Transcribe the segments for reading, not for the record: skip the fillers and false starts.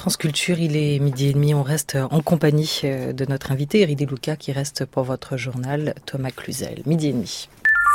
France Culture, il est 12h30. On reste en compagnie de notre invité, Éric De Luca, qui reste pour votre journal, Thomas Cluzel. 12h30.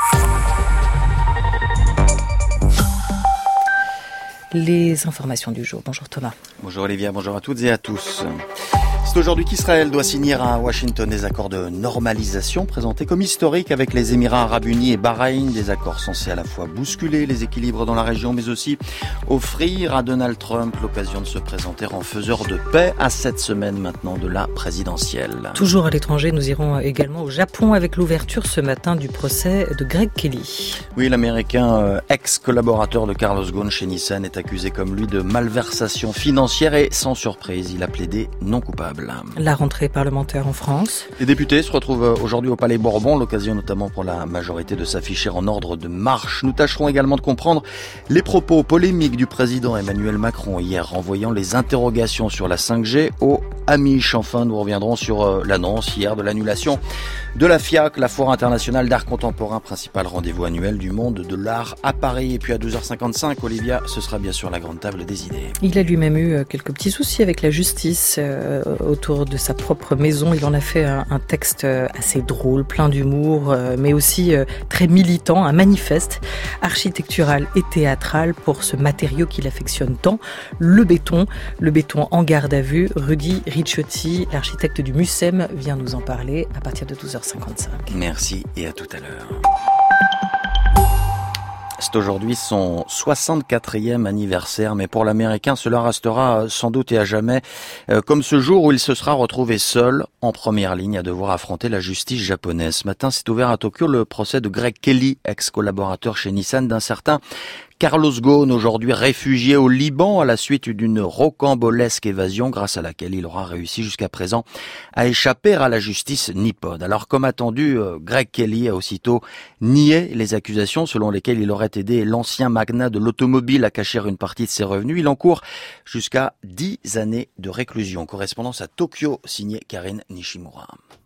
Les informations du jour. Bonjour Thomas. Bonjour Olivia, bonjour à toutes et à tous. C'est aujourd'hui qu'Israël doit signer à Washington des accords de normalisation présentés comme historiques avec les Émirats Arabes Unis et Bahreïn. Des accords censés à la fois bousculer les équilibres dans la région mais aussi offrir à Donald Trump l'occasion de se présenter en faiseur de paix à 7 semaines maintenant de la présidentielle. Toujours à l'étranger, nous irons également au Japon avec l'ouverture ce matin du procès de Greg Kelly. Oui, l'Américain ex-collaborateur de Carlos Ghosn chez Nissan est accusé comme lui de malversation financière et sans surprise, il a plaidé non coupable. La rentrée parlementaire en France. Les députés se retrouvent aujourd'hui au Palais Bourbon, l'occasion notamment pour la majorité de s'afficher en ordre de marche. Nous tâcherons également de comprendre les propos polémiques du président Emmanuel Macron hier, renvoyant les interrogations sur la 5G aux Amish. Enfin, nous reviendrons sur l'annonce hier de l'annulation de la FIAC, la Foire internationale d'art contemporain, principal rendez-vous annuel du monde de l'art à Paris. Et puis à 12h55, Olivia, ce sera bien sûr la grande table des idées. Il a lui-même eu quelques petits soucis avec la justice autour de sa propre maison. Il en a fait un texte assez drôle, plein d'humour, mais aussi très militant, un manifeste architectural et théâtral pour ce matériau qu'il affectionne tant, le béton. Le béton en garde à vue. Rudy Ricciotti, l'architecte du MUSEM, vient nous en parler à partir de 12h55. Merci et à tout à l'heure. C'est aujourd'hui son 64e anniversaire, mais pour l'Américain, cela restera sans doute et à jamais comme ce jour où il se sera retrouvé seul en première ligne à devoir affronter la justice japonaise. Ce matin, s'est ouvert à Tokyo le procès de Greg Kelly, ex-collaborateur chez Nissan, d'un certain Carlos Ghosn, aujourd'hui réfugié au Liban à la suite d'une rocambolesque évasion grâce à laquelle il aura réussi jusqu'à présent à échapper à la justice nippone. Alors comme attendu, Greg Kelly a aussitôt nié les accusations selon lesquelles il aurait aidé l'ancien magnat de l'automobile à cacher une partie de ses revenus. Il encourt jusqu'à 10 années de réclusion. Correspondance à Tokyo, signée Karine Nishimura.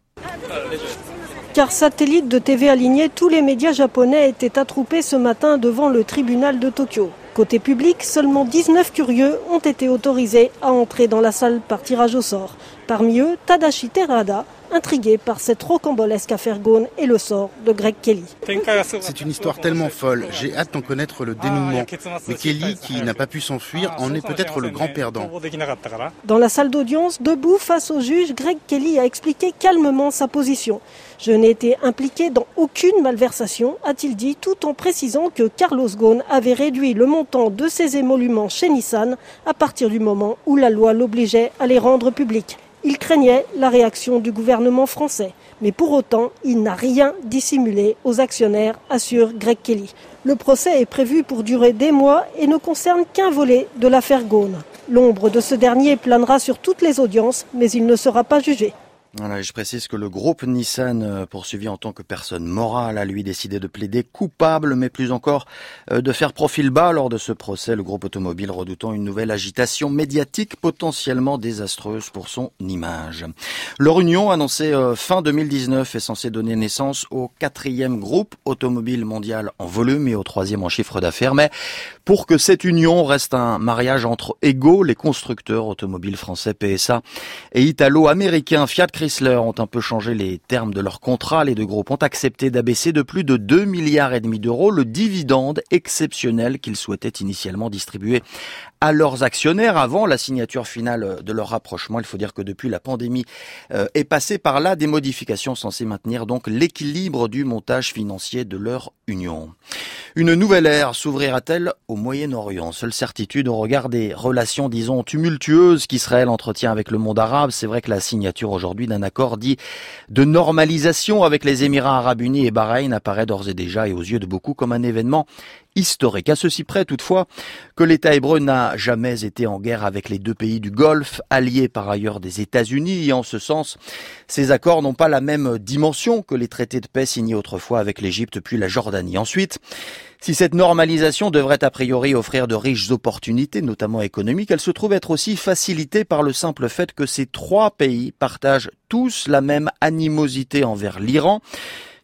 Car satellite de TV aligné, tous les médias japonais étaient attroupés ce matin devant le tribunal de Tokyo. Côté public, seulement 19 curieux ont été autorisés à entrer dans la salle par tirage au sort. Parmi eux, Tadashi Terada, intrigué par cette rocambolesque affaire Ghosn et le sort de Greg Kelly. C'est une histoire tellement folle, j'ai hâte d'en connaître le dénouement. Mais Kelly, qui n'a pas pu s'enfuir, en est peut-être le grand perdant. Dans la salle d'audience, debout face au juge, Greg Kelly a expliqué calmement sa position. Je n'ai été impliqué dans aucune malversation, a-t-il dit, tout en précisant que Carlos Ghosn avait réduit le montant de ses émoluments chez Nissan à partir du moment où la loi l'obligeait à les rendre publics. Il craignait la réaction du gouvernement français. Mais pour autant, il n'a rien dissimulé aux actionnaires, assure Greg Kelly. Le procès est prévu pour durer des mois et ne concerne qu'un volet de l'affaire Ghosn. L'ombre de ce dernier planera sur toutes les audiences, mais il ne sera pas jugé. Voilà, je précise que le groupe Nissan, poursuivi en tant que personne morale, a lui décidé de plaider coupable, mais plus encore de faire profil bas lors de ce procès, le groupe automobile redoutant une nouvelle agitation médiatique potentiellement désastreuse pour son image. Leur union, annoncée fin 2019, est censée donner naissance au 4e groupe automobile mondial en volume et au 3e en chiffre d'affaires, mais pour que cette union reste un mariage entre égaux, les constructeurs automobiles français PSA et italo-américains Fiat Chrysler ont un peu changé les termes de leur contrat. Les deux groupes ont accepté d'abaisser de plus de 2,5 milliards d'euros le dividende exceptionnel qu'ils souhaitaient initialement distribuer à leurs actionnaires avant la signature finale de leur rapprochement. Il faut dire que depuis la pandémie est passée par là des modifications censées maintenir donc l'équilibre du montage financier de leur union. Une nouvelle ère s'ouvrira-t-elle au Moyen-Orient? Seule certitude au regard des relations, disons, tumultueuses qu'Israël entretient avec le monde arabe. C'est vrai que la signature aujourd'hui d'un accord dit de normalisation avec les Émirats Arabes Unis et Bahreïn apparaît d'ores et déjà et aux yeux de beaucoup comme un événement historique. À ceci près toutefois que l'État hébreu n'a jamais été en guerre avec les deux pays du Golfe, alliés par ailleurs des États-Unis, et en ce sens, ces accords n'ont pas la même dimension que les traités de paix signés autrefois avec l'Égypte puis la Jordanie. Ensuite, si cette normalisation devrait a priori offrir de riches opportunités, notamment économiques, elle se trouve être aussi facilitée par le simple fait que ces trois pays partagent tous la même animosité envers l'Iran,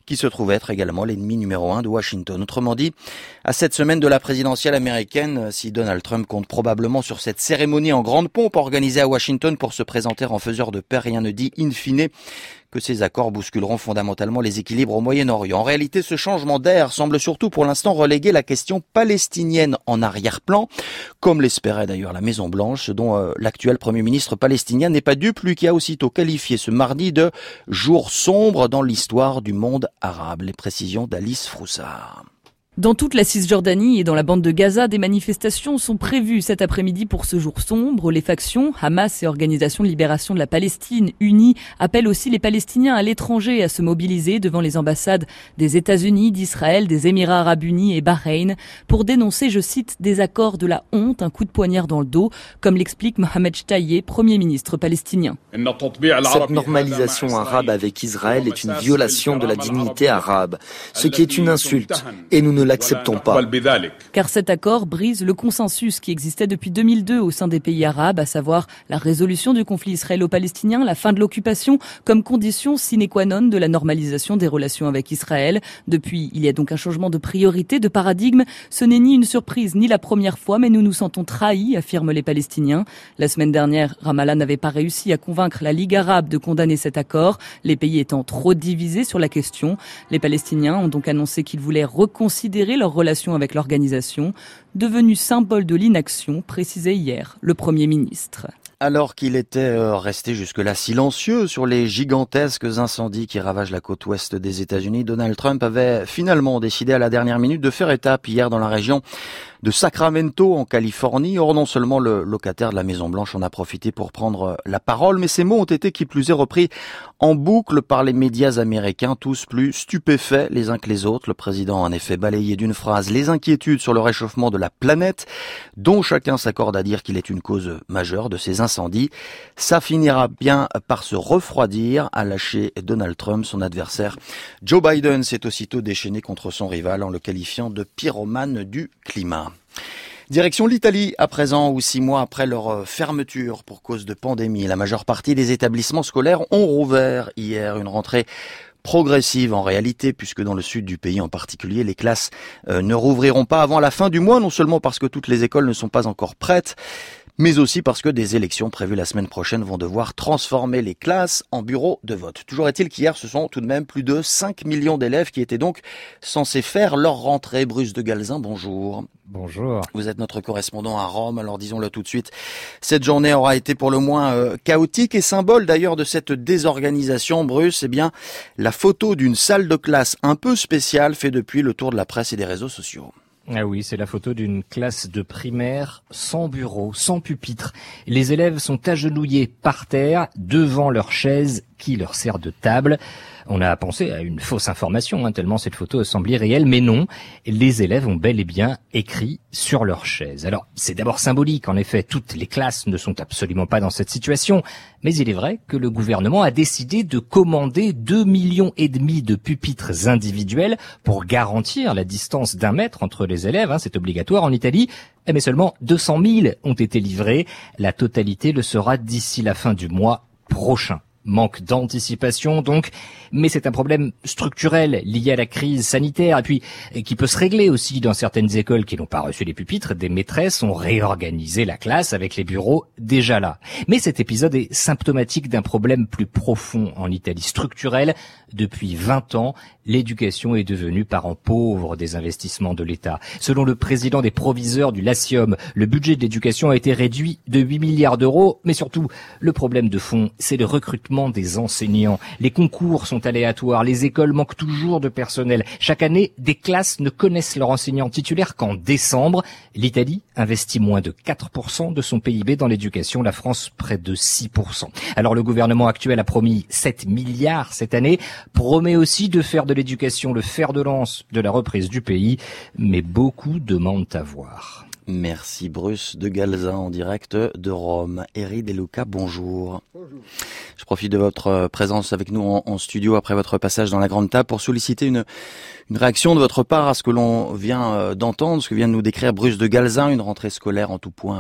qui se trouve être également l'ennemi numéro 1 de Washington. Autrement dit, à cette semaine de la présidentielle américaine, si Donald Trump compte probablement sur cette cérémonie en grande pompe organisée à Washington pour se présenter en faiseur de paix, rien ne dit in fine que ces accords bousculeront fondamentalement les équilibres au Moyen-Orient. En réalité, ce changement d'air semble surtout pour l'instant reléguer la question palestinienne en arrière-plan, comme l'espérait d'ailleurs la Maison-Blanche, ce dont l'actuel Premier ministre palestinien n'est pas dupe, lui qui a aussitôt qualifié ce mardi de jour sombre dans l'histoire du monde arabe. Les précisions d'Alice Froussard. Dans toute la Cisjordanie et dans la bande de Gaza, des manifestations sont prévues cet après-midi pour ce jour sombre. Les factions, Hamas et Organisation de libération de la Palestine unies, appellent aussi les Palestiniens à l'étranger à se mobiliser devant les ambassades des États-Unis, d'Israël, des Émirats arabes unis et Bahreïn pour dénoncer, je cite, des accords de la honte, un coup de poignard dans le dos, comme l'explique Mohamed Shtayyeh, Premier ministre palestinien. Cette normalisation arabe avec Israël est une violation de la dignité arabe, ce qui est une insulte, et nous ne l'acceptons pas. Car cet accord brise le consensus qui existait depuis 2002 au sein des pays arabes, à savoir la résolution du conflit israélo-palestinien, la fin de l'occupation, comme condition sine qua non de la normalisation des relations avec Israël. Depuis, il y a donc un changement de priorité, de paradigme. Ce n'est ni une surprise ni la première fois, mais nous nous sentons trahis, affirment les Palestiniens. La semaine dernière, Ramallah n'avait pas réussi à convaincre la Ligue arabe de condamner cet accord, les pays étant trop divisés sur la question. Les Palestiniens ont donc annoncé qu'ils voulaient reconsidérer leur relation avec l'organisation, devenue symbole de l'inaction, précisait hier le Premier ministre. Alors qu'il était resté jusque-là silencieux sur les gigantesques incendies qui ravagent la côte ouest des États-Unis, Donald Trump avait finalement décidé à la dernière minute de faire étape hier dans la région de Sacramento en Californie. Or, non seulement le locataire de la Maison-Blanche en a profité pour prendre la parole, mais ces mots ont été qui plus est repris en boucle par les médias américains, tous plus stupéfaits les uns que les autres. Le président a en effet balayé d'une phrase les inquiétudes sur le réchauffement de la planète, dont chacun s'accorde à dire qu'il est une cause majeure de ces incendies. Ça finira bien par se refroidir, a lâché Donald Trump. Son adversaire Joe Biden s'est aussitôt déchaîné contre son rival en le qualifiant de pyromane du climat. Direction l'Italie à présent, où 6 mois après leur fermeture pour cause de pandémie, la majeure partie des établissements scolaires ont rouvert hier. Une rentrée progressive en réalité, puisque dans le sud du pays en particulier, les classes ne rouvriront pas avant la fin du mois, non seulement parce que toutes les écoles ne sont pas encore prêtes, mais aussi parce que des élections prévues la semaine prochaine vont devoir transformer les classes en bureaux de vote. Toujours est-il qu'hier, ce sont tout de même plus de 5 millions d'élèves qui étaient donc censés faire leur rentrée. Bruce de Galzin, bonjour. Bonjour. Vous êtes notre correspondant à Rome, alors disons-le tout de suite. Cette journée aura été pour le moins chaotique et symbole d'ailleurs de cette désorganisation, Bruce. Eh bien, la photo d'une salle de classe un peu spéciale fait depuis le tour de la presse et des réseaux sociaux. Ah oui, c'est la photo d'une classe de primaire sans bureau, sans pupitre. Les élèves sont agenouillés par terre devant leur chaise qui leur sert de table. On a pensé à une fausse information, tellement cette photo semblait réelle, mais non. Les élèves ont bel et bien écrit sur leur chaise. Alors, c'est d'abord symbolique, en effet, toutes les classes ne sont absolument pas dans cette situation, mais il est vrai que le gouvernement a décidé de commander 2,5 millions de pupitres individuels pour garantir la distance d'1 mètre entre les élèves, c'est obligatoire en Italie, mais seulement 200 000 ont été livrés. La totalité le sera d'ici la fin du mois prochain. Manque d'anticipation donc, mais c'est un problème structurel lié à la crise sanitaire et puis qui peut se régler aussi dans certaines écoles qui n'ont pas reçu les pupitres. Des maîtresses ont réorganisé la classe avec les bureaux déjà là. Mais cet épisode est symptomatique d'un problème plus profond en Italie, structurel. Depuis 20 ans, l'éducation est devenue parent pauvre des investissements de l'État. Selon le président des proviseurs du Latium, le budget de l'éducation a été réduit de 8 milliards d'euros, mais surtout, le problème de fond, c'est le recrutement des enseignants. Les concours sont aléatoires, les écoles manquent toujours de personnel. Chaque année, des classes ne connaissent leur enseignant titulaire qu'en décembre. L'Italie investit moins de 4% de son PIB dans l'éducation, la France près de 6%. Alors le gouvernement actuel a promis 7 milliards cette année, promet aussi de faire de l'éducation le fer de lance de la reprise du pays, mais beaucoup demandent à voir. Merci Bruce de Galzin en direct de Rome. Eri De Luca, bonjour. Bonjour. Je profite de votre présence avec nous en studio après votre passage dans la grande table pour solliciter une réaction de votre part à ce que l'on vient d'entendre, ce que vient de nous décrire Bruce de Galzin, une rentrée scolaire en tout point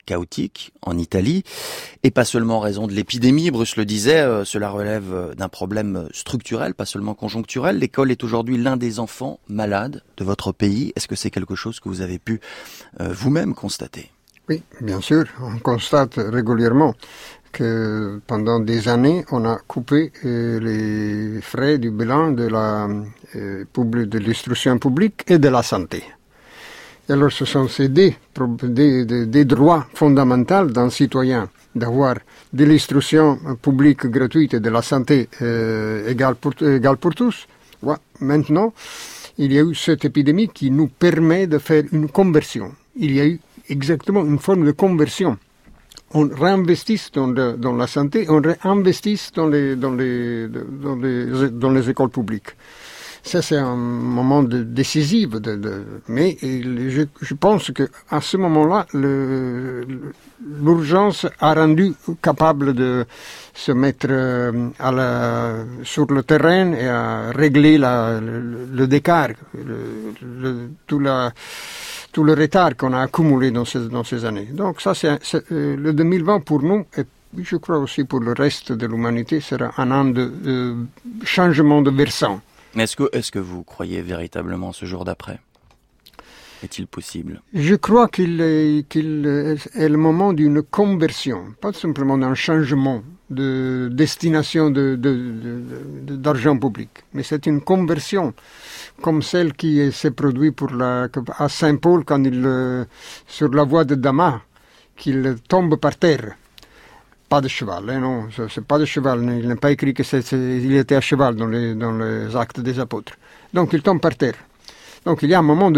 chaotique en Italie, et pas seulement en raison de l'épidémie. Bruce le disait, cela relève d'un problème structurel, pas seulement conjoncturel. L'école est aujourd'hui l'un des enfants malades de votre pays. Est-ce que c'est quelque chose que vous avez pu vous-même constater? Oui, bien sûr. On constate régulièrement que pendant des années, on a coupé les frais du bilan de l'instruction publique et de la santé. Et alors, ce sont ces des droits fondamentaux d'un citoyen d'avoir de l'instruction publique gratuite et de la santé égale pour tous. Ouais. Maintenant, il y a eu cette épidémie qui nous permet de faire une conversion. Il y a eu exactement une forme de conversion. On réinvestit dans la santé, on réinvestit dans les écoles publiques. Ça, c'est un moment décisif. Mais je pense qu'à ce moment-là, l'urgence a rendu capable de se mettre sur le terrain et à régler le décart, tout le retard qu'on a accumulé dans ces années. Donc ça, c'est le 2020 pour nous, et je crois aussi pour le reste de l'humanité, sera un an de changement de versant. Est-ce que vous croyez véritablement ce jour d'après? Est-il possible? Je crois qu'il est le moment d'une conversion, pas simplement d'un changement de destination d'argent public, mais c'est une conversion comme celle qui s'est produite à Saint-Paul quand sur la voie de Damas, qu'il tombe par terre. Pas de cheval, non, c'est pas de cheval. Il n'est pas écrit qu'il était à cheval dans les actes des apôtres. Donc il tombe par terre. Donc il y a un moment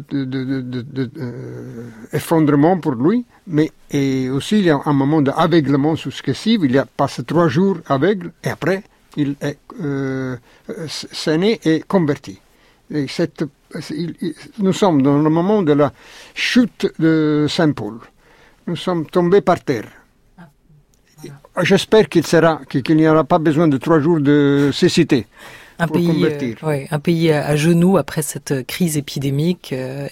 d'effondrement pour lui, mais et aussi il y a un moment d'aveuglement successif. Il passe 3 jours aveugle et après il est saigné et converti. Et nous sommes dans le moment de la chute de Saint-Paul. Nous sommes tombés par terre. J'espère qu'il n'y aura pas besoin de 3 jours de cécité. Un pays à genoux après cette crise épidémique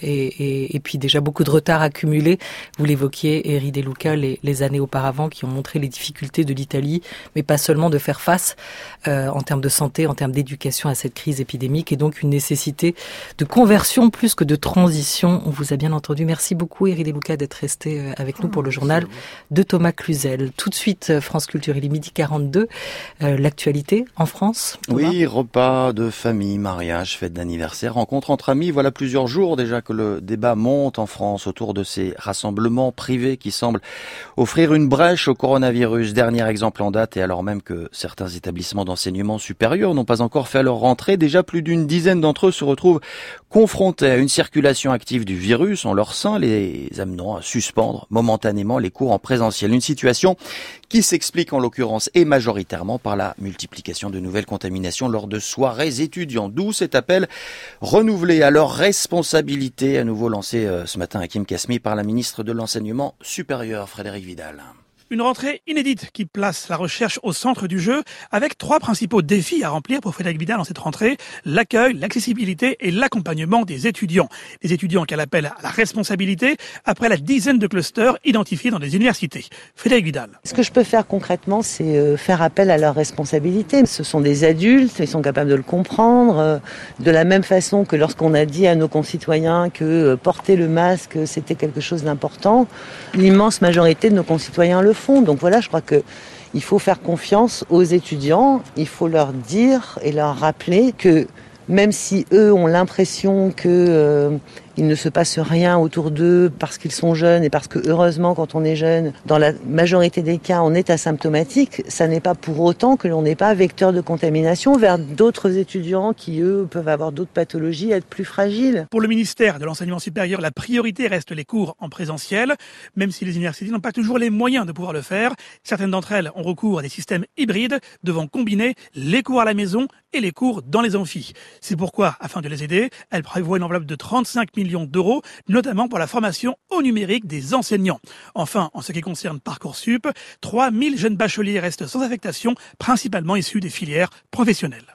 et puis déjà beaucoup de retard accumulé. Vous l'évoquiez, Eri De Luca, les années auparavant qui ont montré les difficultés de l'Italie, mais pas seulement de faire face en termes de santé, en termes d'éducation à cette crise épidémique, et donc une nécessité de conversion plus que de transition. On vous a bien entendu. Merci beaucoup, Eri De Luca, d'être resté avec nous pour le journal de Thomas Cluzel. Tout de suite, France Culture, il est 12h42. L'actualité en France, Thomas. Oui, repas de famille, mariage, fête d'anniversaire, rencontres entre amis. Voilà plusieurs jours déjà que le débat monte en France autour de ces rassemblements privés qui semblent offrir une brèche au coronavirus. Dernier exemple en date, et alors même que certains établissements d'enseignement supérieur n'ont pas encore fait leur rentrée, déjà plus d'une dizaine d'entre eux se retrouvent confrontés à une circulation active du virus en leur sein, les amenant à suspendre momentanément les cours en présentiel. Une situation qui s'explique en l'occurrence et majoritairement par la multiplication de nouvelles contaminations lors de soirées étudiants. D'où cet appel renouvelé à leur responsabilité, à nouveau lancé ce matin à Hakim Kasmi par la ministre de l'Enseignement supérieur, Frédérique Vidal. Une rentrée inédite qui place la recherche au centre du jeu, avec 3 principaux défis à remplir pour Frédérique Vidal dans cette rentrée: l'accueil, l'accessibilité et l'accompagnement des étudiants. Les étudiants qu'elle appelle à la responsabilité après la dizaine de clusters identifiés dans des universités. Frédérique Vidal. Ce que je peux faire concrètement, c'est faire appel à leur responsabilité. Ce sont des adultes, ils sont capables de le comprendre. De la même façon que lorsqu'on a dit à nos concitoyens que porter le masque, c'était quelque chose d'important, l'immense majorité de nos concitoyens le font. Donc voilà, je crois qu'il faut faire confiance aux étudiants, il faut leur dire et leur rappeler que même si eux ont l'impression que il ne se passe rien autour d'eux parce qu'ils sont jeunes et parce que heureusement quand on est jeune, dans la majorité des cas on est asymptomatique, ça n'est pas pour autant que l'on n'est pas vecteur de contamination vers d'autres étudiants qui eux peuvent avoir d'autres pathologies, être plus fragiles. Pour le ministère de l'Enseignement supérieur, la priorité reste les cours en présentiel, même si les universités n'ont pas toujours les moyens de pouvoir le faire. Certaines d'entre elles ont recours à des systèmes hybrides devant combiner les cours à la maison et les cours dans les amphis. C'est pourquoi, afin de les aider, elle prévoit une enveloppe de 35 millions d'euros, notamment pour la formation au numérique des enseignants. Enfin, en ce qui concerne Parcoursup, 3000 jeunes bacheliers restent sans affectation, principalement issus des filières professionnelles.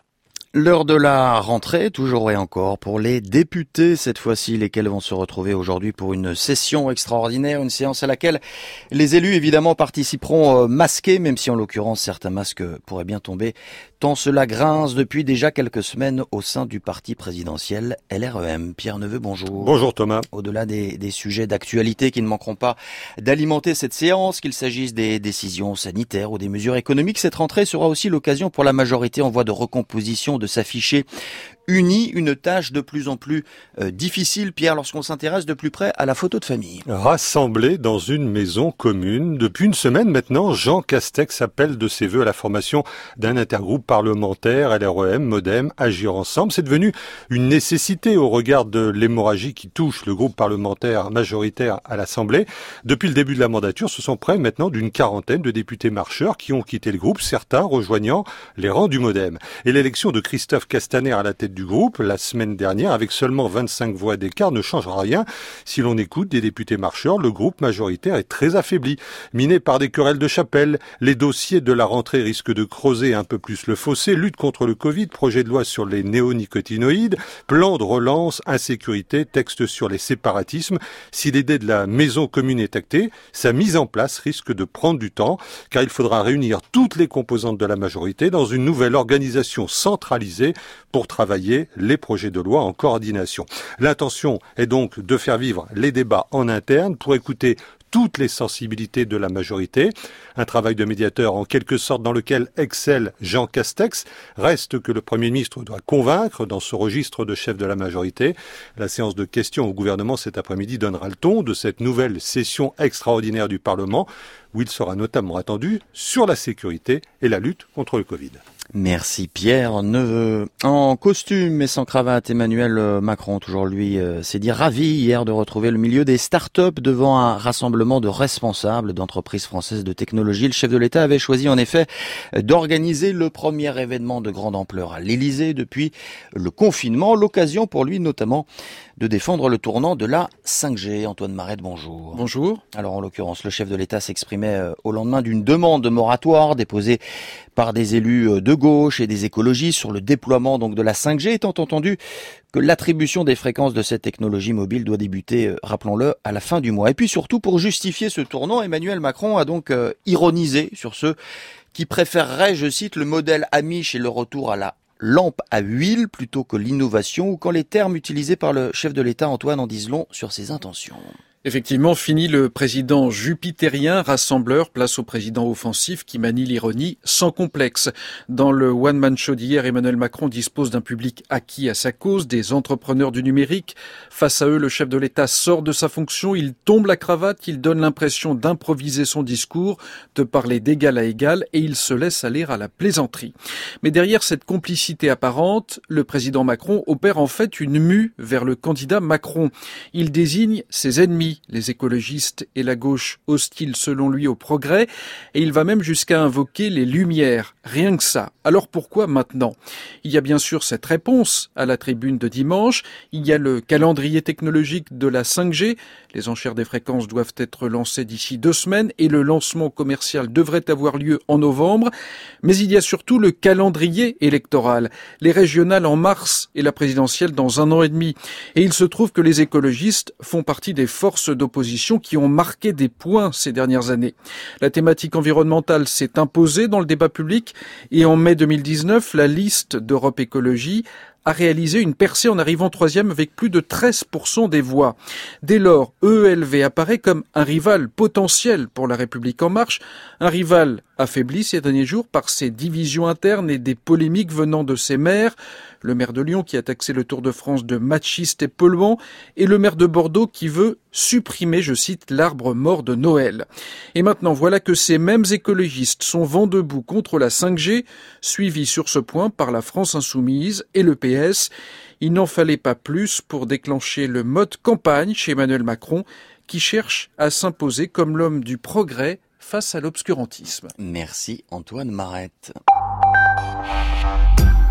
L'heure de la rentrée, toujours et encore, pour les députés, cette fois-ci, lesquels vont se retrouver aujourd'hui pour une session extraordinaire, une séance à laquelle les élus, évidemment, participeront masqués, même si en l'occurrence, certains masques pourraient bien tomber, tant cela grince depuis déjà quelques semaines au sein du parti présidentiel LREM. Pierre Neveu, bonjour. Bonjour Thomas. Au-delà des sujets d'actualité qui ne manqueront pas d'alimenter cette séance, qu'il s'agisse des décisions sanitaires ou des mesures économiques, cette rentrée sera aussi l'occasion pour la majorité en voie de recomposition de s'afficher unis, une tâche de plus en plus difficile, Pierre, lorsqu'on s'intéresse de plus près à la photo de famille. Rassemblés dans une maison commune. Depuis une semaine maintenant, Jean Castex appelle de ses vœux à la formation d'un intergroupe parlementaire, LREM, Modem, Agir Ensemble. C'est devenu une nécessité au regard de l'hémorragie qui touche le groupe parlementaire majoritaire à l'Assemblée. Depuis le début de la mandature, ce sont près maintenant d'une quarantaine de députés marcheurs qui ont quitté le groupe, certains rejoignant les rangs du Modem. Et l'élection de Christophe Castaner à la tête du groupe la semaine dernière, avec seulement 25 voix d'écart, ne changera rien. Si l'on écoute des députés marcheurs, le groupe majoritaire est très affaibli. Miné par des querelles de chapelle, les dossiers de la rentrée risquent de creuser un peu plus le fossé. Lutte contre le Covid, projet de loi sur les néonicotinoïdes, plan de relance, insécurité, texte sur les séparatismes. Si l'idée de la maison commune est actée, sa mise en place risque de prendre du temps, car il faudra réunir toutes les composantes de la majorité dans une nouvelle organisation centralisée pour travailler les projets de loi en coordination. L'intention est donc de faire vivre les débats en interne pour écouter toutes les sensibilités de la majorité. Un travail de médiateur en quelque sorte dans lequel excelle Jean Castex. Reste que le Premier ministre doit convaincre dans ce registre de chef de la majorité. La séance de questions au gouvernement cet après-midi donnera le ton de cette nouvelle session extraordinaire du Parlement où il sera notamment attendu sur la sécurité et la lutte contre le Covid. Merci Pierre Neveu. En costume et sans cravate, Emmanuel Macron, toujours lui, s'est dit ravi hier de retrouver le milieu des start-up devant un rassemblement de responsables d'entreprises françaises de technologie. Le chef de l'État avait choisi en effet d'organiser le premier événement de grande ampleur à l'Élysée depuis le confinement. L'occasion pour lui notamment de défendre le tournant de la 5G. Antoine Marette, bonjour. Bonjour. Alors en l'occurrence, le chef de l'État s'exprimait au lendemain d'une demande de moratoire déposée par des élus de gauche et des écologistes sur le déploiement donc de la 5G, étant entendu que l'attribution des fréquences de cette technologie mobile doit débuter, rappelons-le, à la fin du mois. Et puis surtout, pour justifier ce tournant, Emmanuel Macron a donc ironisé sur ceux qui préféreraient, je cite, le modèle Amish et le retour à la lampe à huile plutôt que l'innovation, ou quand les termes utilisés par le chef de l'État, Antoine, en disent long sur ses intentions. Effectivement, fini le président jupitérien, rassembleur, place au président offensif qui manie l'ironie sans complexe. Dans le one-man show d'hier, Emmanuel Macron dispose d'un public acquis à sa cause, des entrepreneurs du numérique. Face à eux, le chef de l'État sort de sa fonction, il tombe la cravate, il donne l'impression d'improviser son discours, de parler d'égal à égal et il se laisse aller à la plaisanterie. Mais derrière cette complicité apparente, le président Macron opère en fait une mue vers le candidat Macron. Il désigne ses ennemis, les écologistes et la gauche hostiles selon lui au progrès, et il va même jusqu'à invoquer les Lumières. Rien que ça. Alors pourquoi maintenant ? Il y a bien sûr cette réponse à la tribune de dimanche, il y a le calendrier technologique de la 5G, les enchères des fréquences doivent être lancées d'ici 2 semaines et le lancement commercial devrait avoir lieu en novembre, mais il y a surtout le calendrier électoral, les régionales en mars et la présidentielle dans 1 an et demi. Et il se trouve que les écologistes font partie des forces d'opposition qui ont marqué des points ces dernières années. La thématique environnementale s'est imposée dans le débat public et en mai 2019, la liste d'Europe Écologie a réalisé une percée en arrivant 3e avec plus de 13% des voix. Dès lors, EELV apparaît comme un rival potentiel pour La République En Marche, un rival affaibli ces derniers jours par ses divisions internes et des polémiques venant de ses maires, le maire de Lyon qui a taxé le Tour de France de machiste et polluant, et le maire de Bordeaux qui veut supprimer, je cite, l'arbre mort de Noël. Et maintenant, voilà que ces mêmes écologistes sont vent debout contre la 5G, suivis sur ce point par la France Insoumise et le PS. Il n'en fallait pas plus pour déclencher le mode campagne chez Emmanuel Macron, qui cherche à s'imposer comme l'homme du progrès face à l'obscurantisme. Merci Antoine Marette.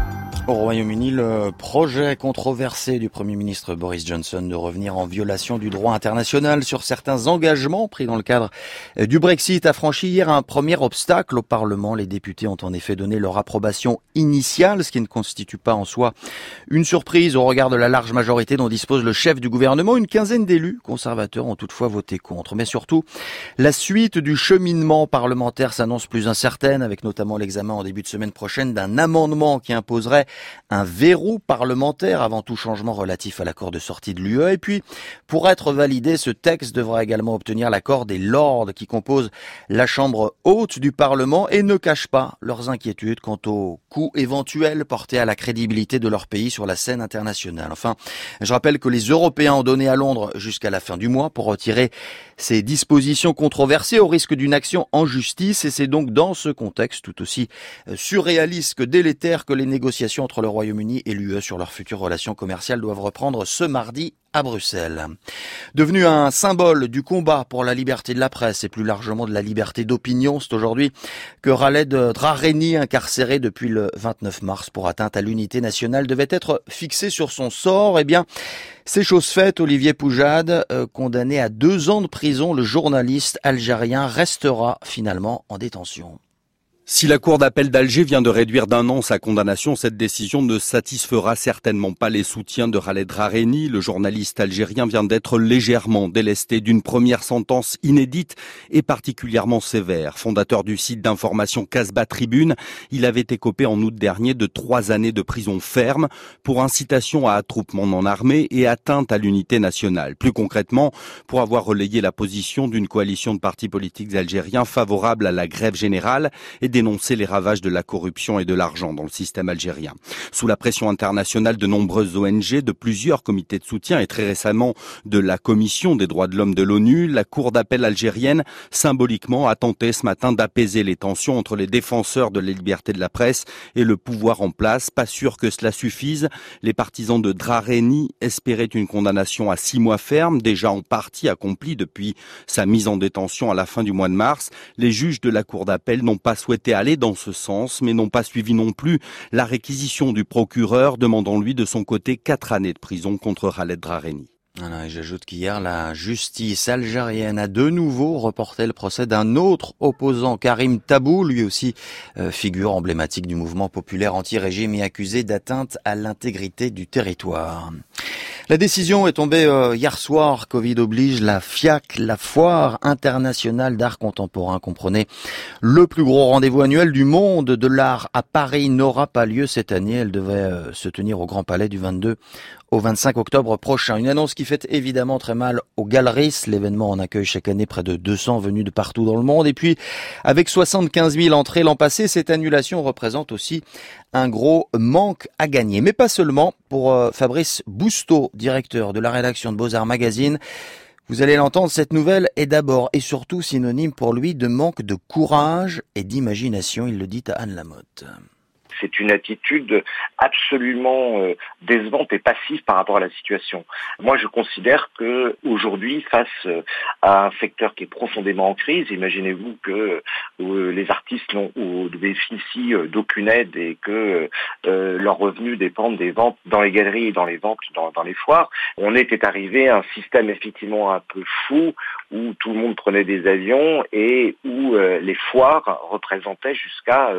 Au Royaume-Uni, le projet controversé du Premier ministre Boris Johnson de revenir en violation du droit international sur certains engagements pris dans le cadre du Brexit a franchi hier un premier obstacle au Parlement. Les députés ont en effet donné leur approbation initiale, ce qui ne constitue pas en soi une surprise au regard de la large majorité dont dispose le chef du gouvernement. Une quinzaine d'élus conservateurs ont toutefois voté contre. Mais surtout, la suite du cheminement parlementaire s'annonce plus incertaine, avec notamment l'examen en début de semaine prochaine d'un amendement qui imposerait un verrou parlementaire avant tout changement relatif à l'accord de sortie de l'UE. Et puis, pour être validé, ce texte devra également obtenir l'accord des Lords qui composent la chambre haute du Parlement et ne cachent pas leurs inquiétudes quant aux coûts éventuels portés à la crédibilité de leur pays sur la scène internationale. Enfin, je rappelle que les Européens ont donné à Londres jusqu'à la fin du mois pour retirer ces dispositions controversées au risque d'une action en justice, et c'est donc dans ce contexte tout aussi surréaliste que délétère que les négociations entre le Royaume-Uni et l'UE sur leurs futures relations commerciales doivent reprendre ce mardi à Bruxelles. Devenu un symbole du combat pour la liberté de la presse et plus largement de la liberté d'opinion, c'est aujourd'hui que Khaled Drareni, incarcéré depuis le 29 mars pour atteinte à l'unité nationale, devait être fixé sur son sort. Eh bien, c'est chose faite. Olivier Poujade, condamné à 2 ans de prison, le journaliste algérien restera finalement en détention. Si la Cour d'appel d'Alger vient de réduire d'1 an sa condamnation, cette décision ne satisfera certainement pas les soutiens de Khaled Drareni. Le journaliste algérien vient d'être légèrement délesté d'une première sentence inédite et particulièrement sévère. Fondateur du site d'information Casbah Tribune, il avait écopé en août dernier de 3 années de prison ferme pour incitation à attroupement non armé et atteinte à l'unité nationale. Plus concrètement, pour avoir relayé la position d'une coalition de partis politiques algériens favorables à la grève générale et dénoncer les ravages de la corruption et de l'argent dans le système algérien. Sous la pression internationale de nombreuses ONG, de plusieurs comités de soutien et très récemment de la Commission des droits de l'homme de l'ONU, la Cour d'appel algérienne, symboliquement, a tenté ce matin d'apaiser les tensions entre les défenseurs de la liberté de la presse et le pouvoir en place. Pas sûr que cela suffise. Les partisans de Drareni espéraient une condamnation à 6 mois ferme, déjà en partie accomplie depuis sa mise en détention à la fin du mois de mars. Les juges de la Cour d'appel n'ont pas souhaité aller dans ce sens, mais n'ont pas suivi non plus la réquisition du procureur, demandant lui de son côté 4 années de prison contre Khaled Drareni. Voilà, et j'ajoute qu'hier, la justice algérienne a de nouveau reporté le procès d'un autre opposant, Karim Tabou, lui aussi figure emblématique du mouvement populaire anti-régime et accusé d'atteinte à l'intégrité du territoire. La décision est tombée hier soir, Covid oblige. La FIAC, la Foire internationale d'art contemporain, comprenait le plus gros rendez-vous annuel du monde de l'art à Paris, n'aura pas lieu cette année. Elle devait se tenir au Grand Palais du 22 au 25 octobre prochain. Une annonce qui fait évidemment très mal aux galeristes. L'événement en accueille chaque année près de 200 venus de partout dans le monde. Et puis, avec 75 000 entrées l'an passé, cette annulation représente aussi un gros manque à gagner. Mais pas seulement. Pour Fabrice Bousteau, directeur de la rédaction de Beaux-Arts Magazine, vous allez l'entendre, cette nouvelle est d'abord et surtout synonyme pour lui de manque de courage et d'imagination. Il le dit à Anne Lamotte. C'est une attitude absolument décevante et passive par rapport à la situation. Moi, je considère que aujourd'hui, face à un secteur qui est profondément en crise, imaginez-vous que les artistes bénéficient d'aucune aide et que leurs revenus dépendent des ventes dans les galeries et dans les ventes dans les foires. On était arrivé à un système effectivement un peu fou où tout le monde prenait des avions et où les foires représentaient jusqu'à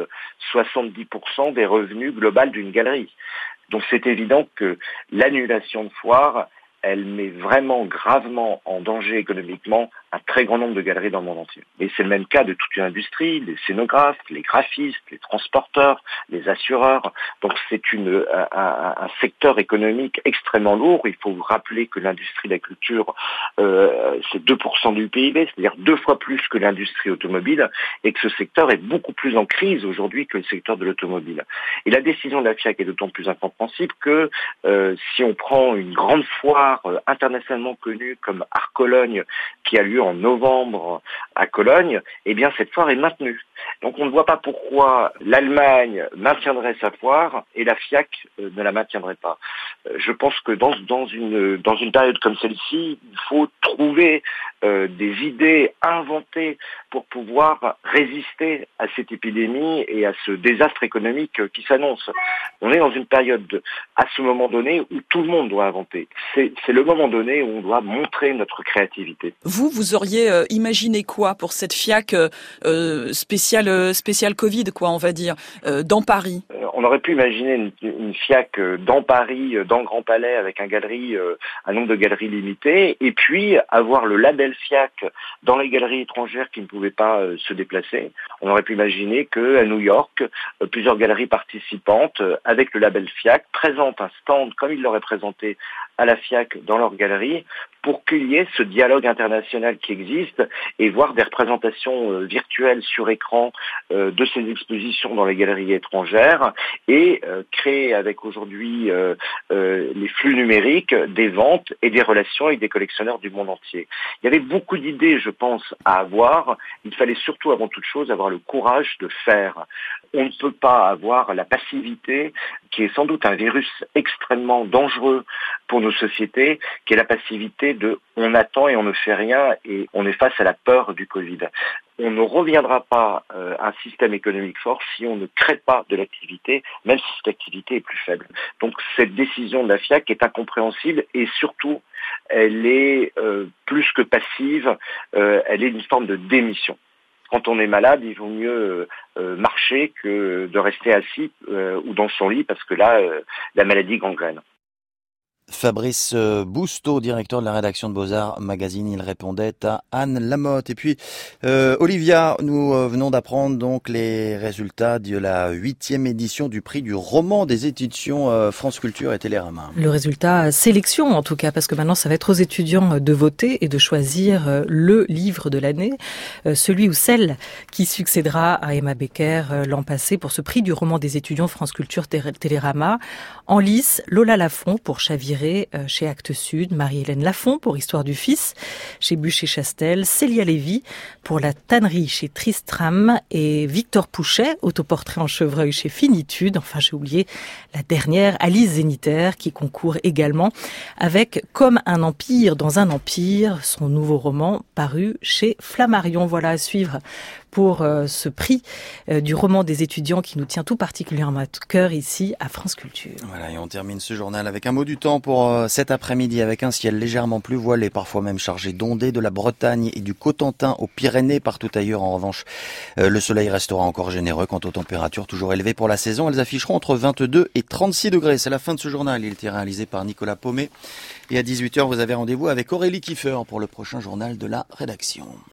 70% des revenus globaux d'une galerie. Donc c'est évident que l'annulation de foires, elle met vraiment gravement en danger économiquement un très grand nombre de galeries dans le monde entier. Et c'est le même cas de toute une industrie, les scénographes, les graphistes, les transporteurs, les assureurs. Donc c'est un secteur économique extrêmement lourd. Il faut vous rappeler que l'industrie de la culture, c'est 2% du PIB, c'est-à-dire 2 fois plus que l'industrie automobile, et que ce secteur est beaucoup plus en crise aujourd'hui que le secteur de l'automobile. Et la décision de la FIAC est d'autant plus incompréhensible que si on prend une grande foire internationalement connue comme Art Cologne, qui a lieu en novembre à Cologne, eh bien cette foire est maintenue. Donc on ne voit pas pourquoi l'Allemagne maintiendrait sa foire et la FIAC ne la maintiendrait pas. Je pense que dans une période comme celle-ci, il faut trouver des idées inventées pour pouvoir résister à cette épidémie et à ce désastre économique qui s'annonce. On est dans une période, à ce moment donné, où tout le monde doit inventer. C'est le moment donné où on doit montrer notre créativité. Vous auriez imaginé quoi pour cette FIAC spéciale Covid, quoi, on va dire, dans Paris? On aurait pu imaginer une FIAC dans Paris, dans le Grand Palais, avec un nombre de galeries limité, et puis avoir le label FIAC dans les galeries étrangères qui ne pouvaient pas se déplacer. On aurait pu imaginer qu'à New York, plusieurs galeries participantes, avec le label FIAC, présentent un stand comme ils l'auraient présenté à la FIAC dans leur galerie, pour qu'il y ait ce dialogue international qui existe et voir des représentations virtuelles sur écran de ces expositions dans les galeries étrangères et créer avec aujourd'hui les flux numériques des ventes et des relations avec des collectionneurs du monde entier. Il y avait beaucoup d'idées, je pense, à avoir. Il fallait surtout, avant toute chose, avoir le courage de faire. On ne peut pas avoir la passivité, qui est sans doute un virus extrêmement dangereux pour nos sociétés, qui est la passivité de on attend et on ne fait rien et on est face à la peur du Covid. On ne reviendra pas à un système économique fort si on ne crée pas de l'activité, même si cette activité est plus faible. Donc cette décision de la FIAC est incompréhensible et surtout, elle est plus que passive, elle est une forme de démission. Quand on est malade, il vaut mieux marcher que de rester assis ou dans son lit parce que là, la maladie gangrène. Fabrice Bousteau, directeur de la rédaction de Beaux-Arts Magazine, il répondait à Anne Lamotte. Et puis, Olivia, nous venons d'apprendre donc les résultats de la 8e édition du prix du roman des éditions France Culture et Télérama. Le résultat sélection, en tout cas, parce que maintenant, ça va être aux étudiants de voter et de choisir le livre de l'année, celui ou celle qui succédera à Emma Becker l'an passé pour ce prix du roman des étudiants France Culture Télérama. En lice, Lola Lafont pour Chavirer chez Actes Sud, Marie-Hélène Lafont pour Histoire du Fils chez Bûcher-Chastel, Célia Lévy pour La Tannerie chez Tristram et Victor Pouchet, autoportrait en chevreuil chez Finitude. Enfin, j'ai oublié la dernière, Alice Zéniter, qui concourt également avec Comme un empire dans un empire, son nouveau roman paru chez Flammarion. Voilà à suivre pour ce prix du roman des étudiants qui nous tient tout particulièrement à cœur ici à France Culture. Voilà, et on termine ce journal avec un mot du temps pour cet après-midi avec un ciel légèrement plus voilé, parfois même chargé d'ondées de la Bretagne et du Cotentin aux Pyrénées. Partout ailleurs, en revanche, le soleil restera encore généreux. Quant aux températures toujours élevées pour la saison, elles afficheront entre 22 et 36 degrés. C'est la fin de ce journal. Il était réalisé par Nicolas Paumet. Et à 18h, vous avez rendez-vous avec Aurélie Kiefer pour le prochain journal de la rédaction.